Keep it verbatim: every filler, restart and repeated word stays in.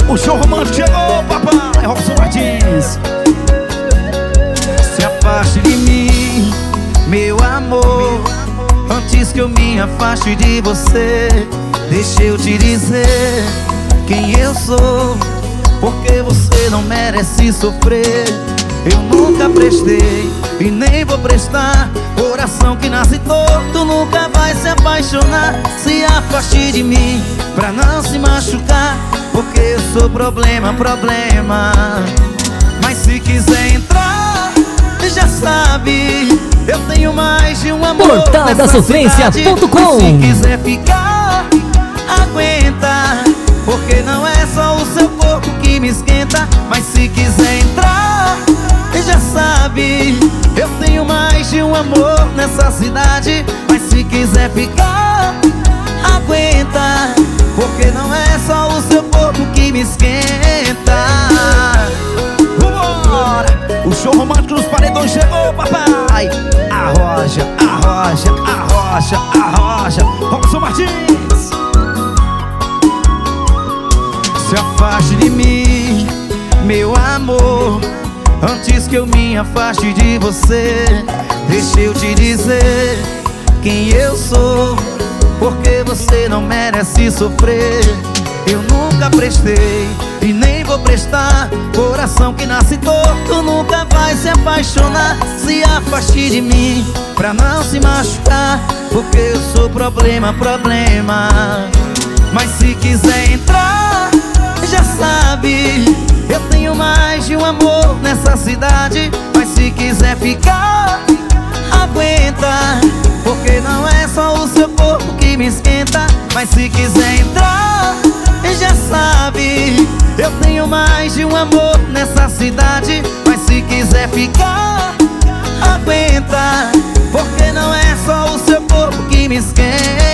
O show romântico chegou, papai. Robson Martins. Se afaste de mim, meu amor, antes que eu me afaste de você. Deixa eu te dizer quem eu sou, porque você não merece sofrer. Eu nunca prestei e nem vou prestar. Coração que nasce torto nunca vai se apaixonar. Se afaste de mim pra não se machucar, porque eu sou problema, problema. Mas se quiser entrar, já sabe, eu tenho mais de um amor. Portal da Sofrência ponto com. Se quiser ficar, aguenta, porque não é só o seu corpo que me esquenta. Mas se quiser entrar, já sabe, eu tenho mais de um amor nessa cidade. Mas se quiser ficar, aguenta, porque não é só o seu corpo que me esquenta. Vambora! O show romântico dos paredões chegou, papai. Arroja, arroja, arroja, arroja. Robson Martins. Se afaste de mim, meu amor, antes que eu me afaste de você. Deixa eu te dizer quem eu sou, porque você não merece sofrer. Eu nunca prestei e nem vou prestar. Coração que nasce torto nunca vai se apaixonar. Se afaste de mim pra não se machucar, porque eu sou problema, problema. Mas se quiser entrar, já sabe, eu tenho mais de um amor nessa cidade. Mas se quiser ficar, aguenta, porque não é só o seu corpo que me esquenta. Mas se quiser entrar, já sabe, eu tenho mais de um amor nessa cidade. Mas se quiser ficar, aguenta, porque não é só o seu corpo que me esquenta.